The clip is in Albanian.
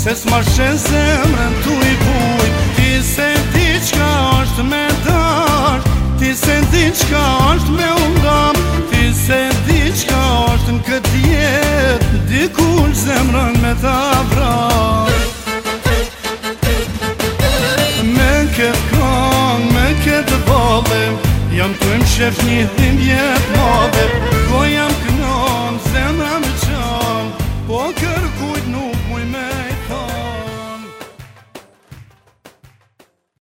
Se s'ma shen zemrën tu i buj. Ti se di qka është me dash, ti se di qka është me undam, ti se di qka është në këtë jet, dikush zemrën me ta vrash. Me këtë kong, me këtë vale, jam të më shef një dhimbjet madhe, goja